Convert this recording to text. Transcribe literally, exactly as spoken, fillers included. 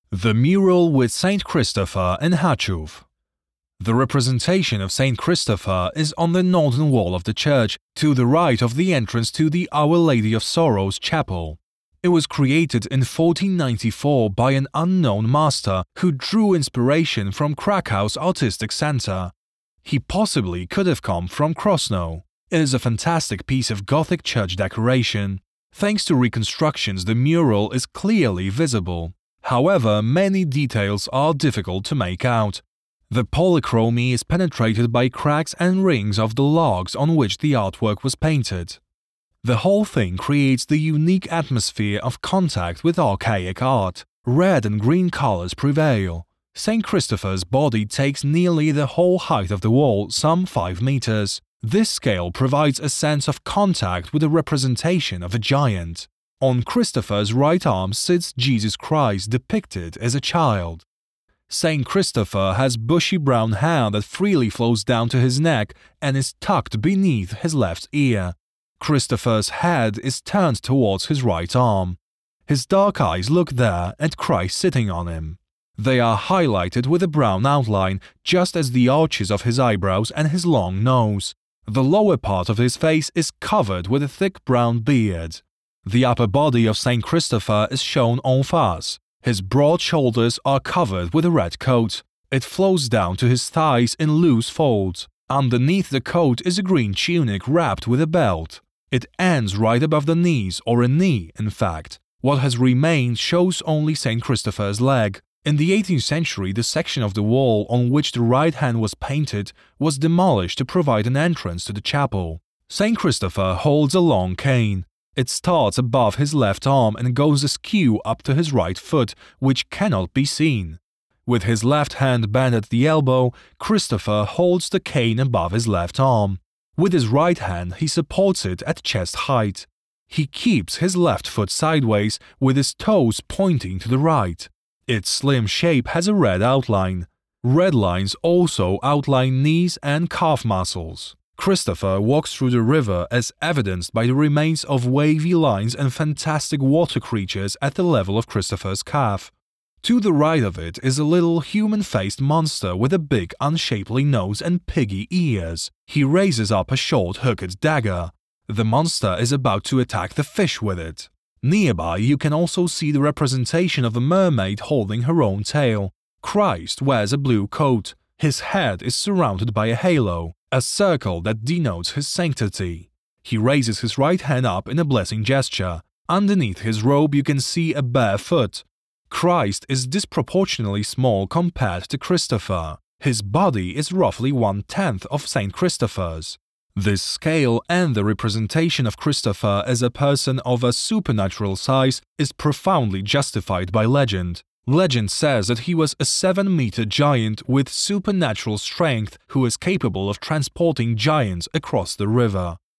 The mural with Saint Christopher in Haczów. The representation of Saint Christopher is on the northern wall of the church, to the right of the entrance to the Our Lady of Sorrows chapel. It was created in fourteen ninety-four by an unknown master who drew inspiration from Krakow's artistic center. He possibly could have come from Krosno. It is a fantastic piece of Gothic church decoration. Thanks to reconstructions, the mural is clearly visible. However, many details are difficult to make out. The polychromy is penetrated by cracks and rings of the logs on which the artwork was painted. The whole thing creates the unique atmosphere of contact with archaic art. Red and green colors prevail. Saint Christopher's body takes nearly the whole height of the wall, some five meters. This scale provides a sense of contact with the representation of a giant. On Christopher's right arm sits Jesus Christ depicted as a child. Saint Christopher has bushy brown hair that freely flows down to his neck and is tucked beneath his left ear. Christopher's head is turned towards his right arm. His dark eyes look there at Christ sitting on him. They are highlighted with a brown outline, just as the arches of his eyebrows and his long nose. The lower part of his face is covered with a thick brown beard. The upper body of Saint Christopher is shown en face. His broad shoulders are covered with a red coat. It flows down to his thighs in loose folds. Underneath the coat is a green tunic wrapped with a belt. It ends right above the knees, or a knee, in fact. What has remained shows only Saint Christopher's leg. In the eighteenth century, the section of the wall on which the right hand was painted was demolished to provide an entrance to the chapel. Saint Christopher holds a long cane. It starts above his left arm and goes askew up to his right foot, which cannot be seen. With his left hand bent at the elbow, Christopher holds the cane above his left arm. With his right hand, he supports it at chest height. He keeps his left foot sideways, with his toes pointing to the right. Its slim shape has a red outline. Red lines also outline knees and calf muscles. Christopher walks through the river as evidenced by the remains of wavy lines and fantastic water creatures at the level of Christopher's calf. To the right of it is a little human-faced monster with a big unshapely nose and piggy ears. He raises up a short hooked dagger. The monster is about to attack the fish with it. Nearby you can also see the representation of a mermaid holding her own tail. Christ wears a blue coat. His head is surrounded by a halo, a circle that denotes his sanctity. He raises his right hand up in a blessing gesture. Underneath his robe you can see a bare foot. Christ is disproportionately small compared to Christopher. His body is roughly one-tenth of Saint Christopher's. This scale and the representation of Christopher as a person of a supernatural size is profoundly justified by legend. Legend says that he was a seven-meter giant with supernatural strength who is capable of transporting giants across the river.